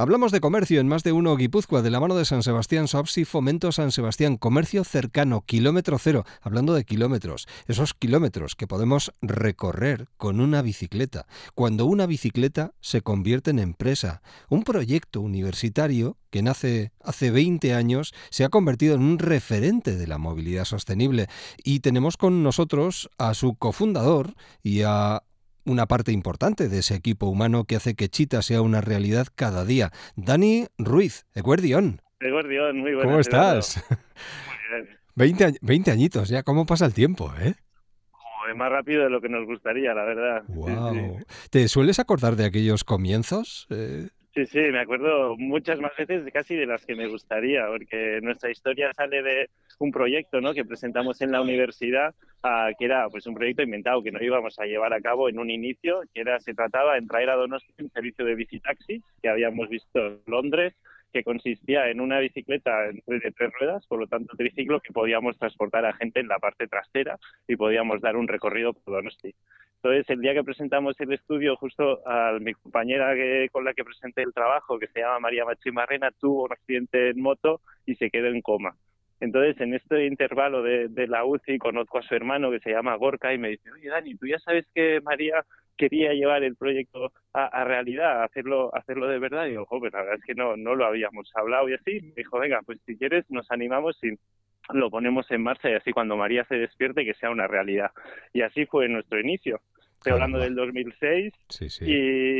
Hablamos de comercio en Más de Uno Guipúzcoa, de la mano de San Sebastián Shops y Fomento San Sebastián. Comercio cercano, kilómetro cero. Hablando de kilómetros, esos kilómetros que podemos recorrer con una bicicleta. Cuando una bicicleta se convierte en empresa. Un proyecto universitario que nace hace 20 años se ha convertido en un referente de la movilidad sostenible. Y tenemos con nosotros a su cofundador y a una parte importante de ese equipo humano que hace que Chita sea una realidad cada día. Dani Ruiz, Eguerdión. Eguerdión, muy ¿Cómo buenas, Eduardo. estás? Muy bien. 20 añitos ya, ¿cómo pasa el tiempo, eh? Joder, más rápido de lo que nos gustaría, la verdad. Sí, sí. Wow. ¿Te sueles acordar de aquellos comienzos? Sí, sí, me acuerdo muchas más veces casi de las que me gustaría, porque nuestra historia sale de un proyecto, ¿no?, que presentamos en la universidad, que era pues un proyecto inventado que no íbamos a llevar a cabo en un inicio, se trataba en traer a Donosti un servicio de bicitaxi que habíamos visto en Londres, que consistía en una bicicleta de 3 ruedas, por lo tanto triciclo, que podíamos transportar a gente en la parte trasera y podíamos dar un recorrido por Donosti. Entonces, el día que presentamos el estudio, justo a mi compañera con la que presenté el trabajo, que se llama María Machimarrena, tuvo un accidente en moto y se quedó en coma. Entonces, en este intervalo de la UCI, conozco a su hermano que se llama Gorka y me dice: oye, Dani, ¿tú ya sabes que María quería llevar el proyecto a realidad, hacerlo de verdad? Y digo, joder, la verdad es que no lo habíamos hablado y así. Me dijo, venga, pues si quieres nos animamos y lo ponemos en marcha, y así cuando María se despierte que sea una realidad. Y así fue nuestro inicio. Estoy hablando Caramba. del 2006 Sí, sí.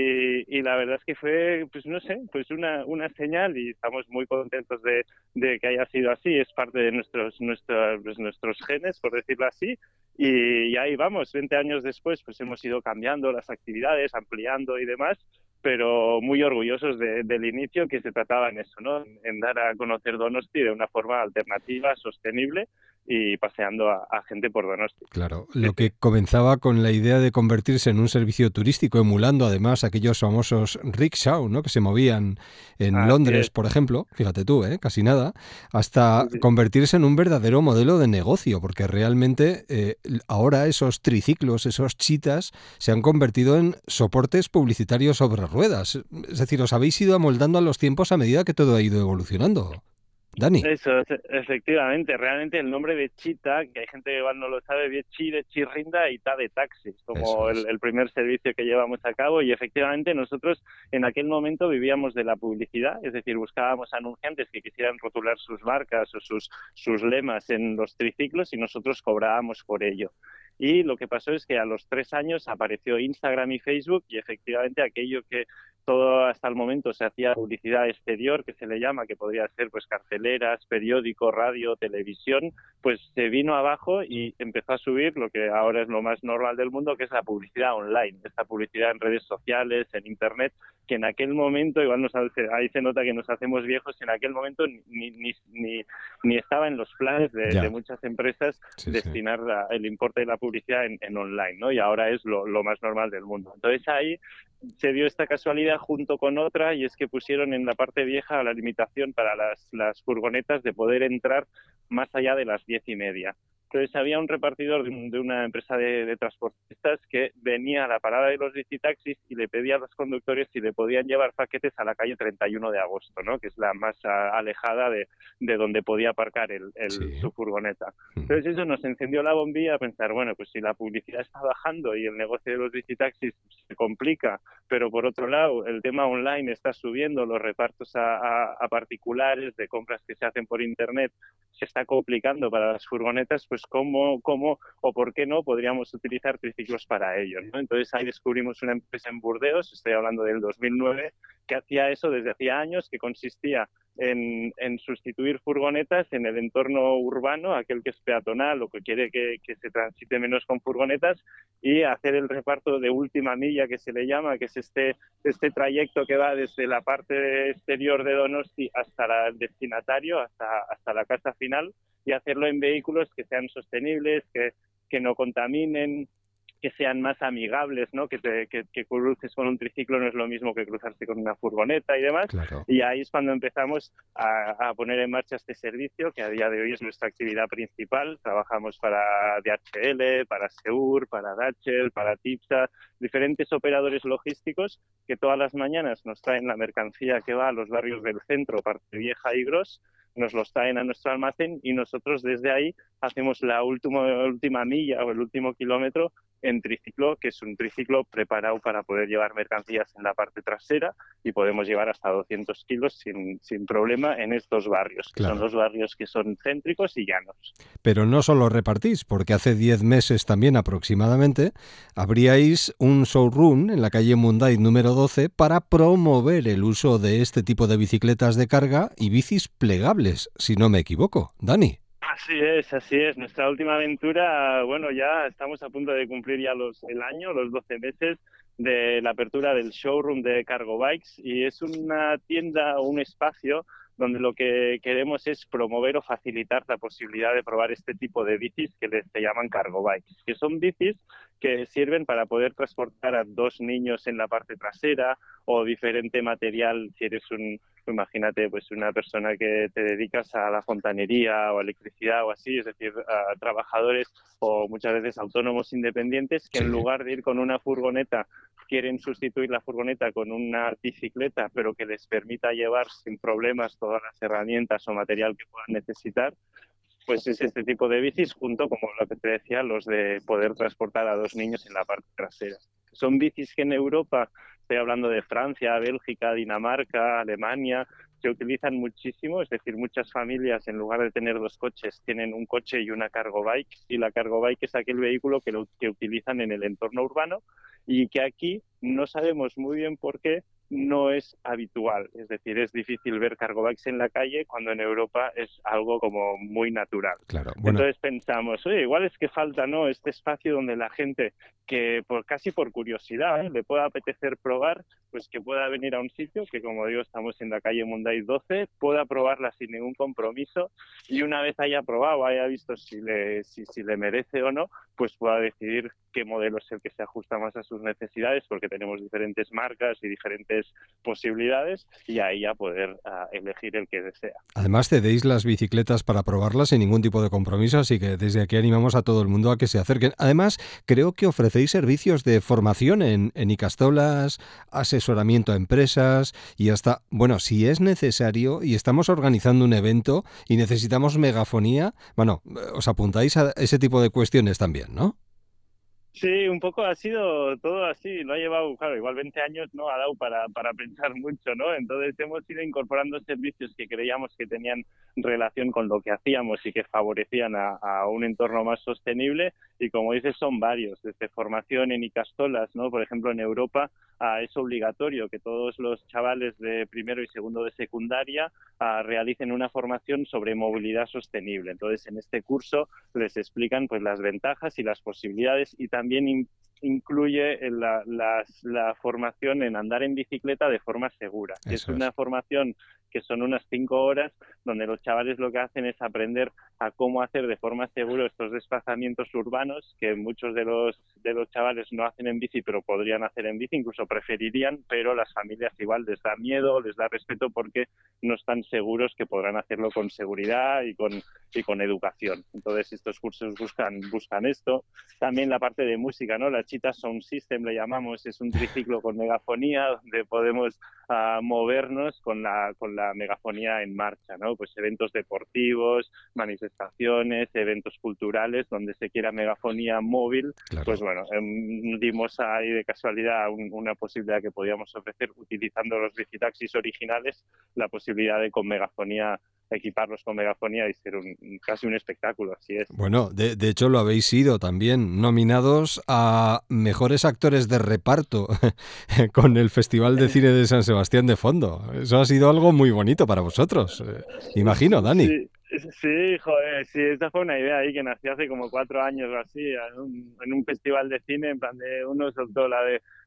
y la verdad es que fue, pues no sé, pues una señal, y estamos muy contentos de que haya sido así. Es parte de nuestros genes, por decirlo así. Y ahí vamos, 20 años después, pues hemos ido cambiando las actividades, ampliando y demás, pero muy orgullosos del inicio, que se trataba en eso, ¿no? En dar a conocer Donosti de una forma alternativa, sostenible y paseando a gente por Donosti. Claro, Sí, lo sí. que comenzaba con la idea de convertirse en un servicio turístico, emulando además aquellos famosos rickshaw, ¿no?, que se movían en Así Londres, es. por ejemplo, fíjate tú, casi nada, hasta Sí, sí. convertirse en un verdadero modelo de negocio, porque realmente ahora esos triciclos, esos chitas, se han convertido en soportes publicitarios sobre ruedas. Es decir, os habéis ido amoldando a los tiempos a medida que todo ha ido evolucionando. Dani. Eso, efectivamente, realmente el nombre de Chita, que hay gente que igual no lo sabe, viene Chi de Chirrinda y Ta de taxis, Eso como es. el primer servicio que llevamos a cabo. Y efectivamente nosotros en aquel momento vivíamos de la publicidad, es decir, buscábamos anunciantes que quisieran rotular sus marcas o sus lemas en los triciclos y nosotros cobrábamos por ello. Y lo que pasó es que a los 3 años apareció Instagram y Facebook, y efectivamente aquello que todo hasta el momento se hacía publicidad exterior, que se le llama, que podría ser pues carteleras, periódico, radio, televisión, pues se vino abajo y empezó a subir lo que ahora es lo más normal del mundo, que es la publicidad online, esta publicidad en redes sociales, en internet, que en aquel momento, igual ahí se nota que nos hacemos viejos, en aquel momento ni estaba en los planes de Ya. muchas empresas Sí, sí. destinar el importe de la publicidad en online, ¿no? Y ahora es lo más normal del mundo. Entonces ahí se dio esta casualidad junto con otra, y es que pusieron en la parte vieja la limitación para las furgonetas de poder entrar más allá de las 10:30. Entonces había un repartidor de una empresa de transportistas que venía a la parada de los bicitaxis y le pedía a los conductores si le podían llevar paquetes a la calle 31 de agosto, ¿no?, que es la más alejada de donde podía aparcar Sí. su furgoneta. Ujú. Entonces eso nos encendió la bombilla a pensar, bueno, pues si la publicidad está bajando y el negocio de los bicitaxis se complica, pero por otro lado el tema online está subiendo, los repartos a particulares de compras que se hacen por internet se está complicando para las furgonetas, pues cómo o por qué no podríamos utilizar triciclos para ello, ¿no? Entonces ahí descubrimos una empresa en Burdeos, estoy hablando del 2009, que hacía eso desde hacía años, que consistía en sustituir furgonetas en el entorno urbano, aquel que es peatonal o que quiere que se transite menos con furgonetas, y hacer el reparto de última milla, que se le llama, que es este trayecto que va desde la parte exterior de Donosti hasta el destinatario, hasta la casa final, y hacerlo en vehículos que sean sostenibles, que no contaminen, que sean más amigables, ¿no? Que cruces con un triciclo no es lo mismo que cruzarse con una furgoneta y demás. Claro. Y ahí es cuando empezamos a poner en marcha este servicio, que a día de hoy es nuestra actividad principal. Trabajamos para DHL, para Seur, para Datcher, para Tipsa, diferentes operadores logísticos que todas las mañanas nos traen la mercancía que va a los barrios del centro, Parte Vieja y Gros, nos los traen a nuestro almacén y nosotros desde ahí hacemos la última milla o el último kilómetro en triciclo, que es un triciclo preparado para poder llevar mercancías en la parte trasera y podemos llevar hasta 200 kilos sin problema en estos barrios, que Claro. son los barrios que son céntricos y llanos. Pero no solo repartís, porque hace 10 meses también aproximadamente abríais un showroom en la calle Munday número 12 para promover el uso de este tipo de bicicletas de carga y bicis plegables, si no me equivoco. Dani. Así es, así es. Nuestra última aventura, bueno, ya estamos a punto de cumplir ya el año, los 12 meses de la apertura del showroom de Cargo Bikes, y es una tienda o un espacio donde lo que queremos es promover o facilitar la posibilidad de probar este tipo de bicis que se llaman Cargo Bikes, que son bicis que sirven para poder transportar a 2 niños en la parte trasera o diferente material. Si eres imagínate, pues una persona que te dedicas a la fontanería o electricidad o así, es decir, a trabajadores o muchas veces autónomos independientes que en lugar de ir con una furgoneta quieren sustituir la furgoneta con una bicicleta, pero que les permita llevar sin problemas todas las herramientas o material que puedan necesitar. Pues es este tipo de bicis, junto, como lo que te decía, los de poder transportar a 2 niños en la parte trasera. Son bicis que en Europa, estoy hablando de Francia, Bélgica, Dinamarca, Alemania, se utilizan muchísimo, es decir, muchas familias en lugar de tener 2 coches tienen un coche y una cargo bike, y la cargo bike es aquel vehículo que utilizan en el entorno urbano y que aquí no sabemos muy bien por qué no es habitual, es decir, es difícil ver cargo bikes en la calle cuando en Europa es algo como muy natural. Claro, bueno. Entonces pensamos, oye, igual es que falta, ¿no?, este espacio donde la gente que casi por curiosidad le pueda apetecer probar, pues que pueda venir a un sitio que, como digo, estamos en la calle Munday 12, pueda probarla sin ningún compromiso y una vez haya probado, haya visto si le merece o no, pues pueda decidir qué modelo es el que se ajusta más a sus necesidades, porque tenemos diferentes marcas y diferentes posibilidades, y ahí ya poder elegir el que desea. Además, cedéis las bicicletas para probarlas sin ningún tipo de compromiso, así que desde aquí animamos a todo el mundo a que se acerquen. Además, creo que ofrecéis servicios de formación en Icastolas, asesoramiento a empresas y hasta, bueno, si es necesario y estamos organizando un evento y necesitamos megafonía, bueno, os apuntáis a ese tipo de cuestiones también, ¿no? Sí, un poco ha sido todo así, lo ha llevado, claro, igual 20 años no ha dado para pensar mucho, ¿no? Entonces hemos ido incorporando servicios que creíamos que tenían relación con lo que hacíamos y que favorecían a un entorno más sostenible, y como dices son varios, desde formación en Icastolas, ¿no? Por ejemplo, en Europa es obligatorio que todos los chavales de primero y segundo de secundaria realicen una formación sobre movilidad sostenible. Entonces, en este curso les explican pues las ventajas y las posibilidades, y también incluye la formación en andar en bicicleta de forma segura. Es una formación que son unas 5 horas donde los chavales lo que hacen es aprender a cómo hacer de forma segura estos desplazamientos urbanos que muchos de los chavales no hacen en bici, pero podrían hacer en bici, incluso preferirían, pero las familias igual les da miedo, les da respeto porque no están seguros que podrán hacerlo con seguridad y con educación. Entonces estos cursos buscan esto. También la parte de música, ¿no? La Cheetah Sound System le llamamos, es un triciclo con megafonía donde podemos movernos con la megafonía en marcha, ¿no? Pues eventos deportivos, manifestaciones, eventos culturales donde se quiera megafonía móvil. Claro. Pues bueno, dimos ahí de casualidad una posibilidad que podíamos ofrecer utilizando los bicitaxis originales, la posibilidad de con megafonía equiparlos con megafonía y ser casi un espectáculo, así es. Bueno, de hecho lo habéis sido también nominados a mejores actores de reparto con el Festival de Cine de San Sebastián de fondo. Eso ha sido algo muy bonito para vosotros, imagino, Dani. Sí, joder, sí, esta fue una idea ahí que nació hace como 4 años o así, en un festival de cine, en plan de uno soltó la de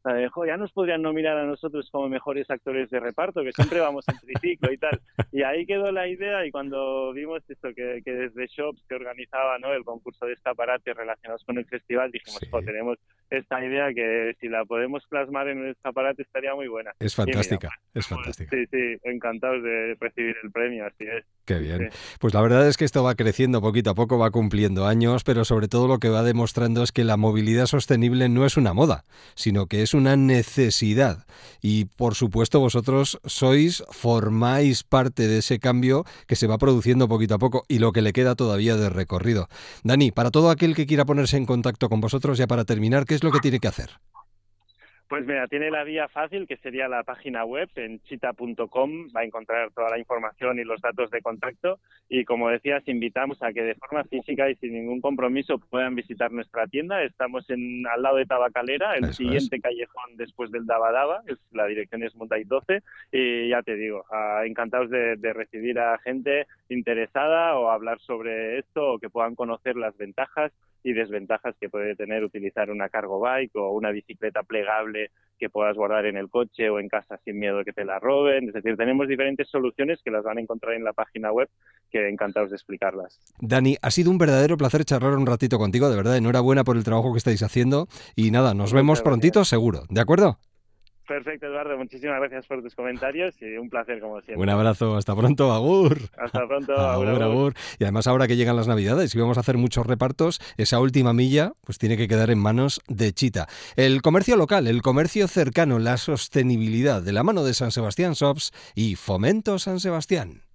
la de, ya nos podrían nominar a nosotros como mejores actores de reparto, que siempre vamos en triciclo y tal. Y ahí quedó la idea, y cuando vimos esto, que desde Shops que organizaba, ¿no?, el concurso de escaparates relacionados con el festival, dijimos, Sí. tenemos esta idea que si la podemos plasmar en el escaparate estaría muy buena. Es fantástica, es fantástica. Sí, encantados de recibir el premio, así es. Qué bien. Sí. Pues la verdad es que esto va creciendo poquito a poco, va cumpliendo años, pero sobre todo lo que va demostrando es que la movilidad sostenible no es una moda, sino que es una necesidad. Y por supuesto vosotros formáis parte de ese cambio que se va produciendo poquito a poco y lo que le queda todavía de recorrido. Dani, para todo aquel que quiera ponerse en contacto con vosotros, ya para terminar, ¿qué es lo que tiene que hacer? Pues mira, tiene la vía fácil, que sería la página web, en cheetah.com, va a encontrar toda la información y los datos de contacto. Y como decías, invitamos a que de forma física y sin ningún compromiso puedan visitar nuestra tienda. Estamos al lado de Tabacalera, el siguiente callejón después del Daba Daba, la dirección es Munday 12. Y ya te digo, encantados de recibir a gente interesada o hablar sobre esto, o que puedan conocer las ventajas y desventajas que puede tener utilizar una cargo bike o una bicicleta plegable que puedas guardar en el coche o en casa sin miedo de que te la roben. Es decir, tenemos diferentes soluciones que las van a encontrar en la página web, que encantados de explicarlas. Dani, ha sido un verdadero placer charlar un ratito contigo, de verdad. Enhorabuena por el trabajo que estáis haciendo y nada, nos vemos prontito seguro, ¿de acuerdo? Perfecto, Eduardo. Muchísimas gracias por tus comentarios y un placer como siempre. Un abrazo. Hasta pronto. Agur. Hasta pronto. Agur. Y además ahora que llegan las Navidades y vamos a hacer muchos repartos, esa última milla pues tiene que quedar en manos de Cheetah. El comercio local, el comercio cercano, la sostenibilidad de la mano de San Sebastián Shops y Fomento San Sebastián.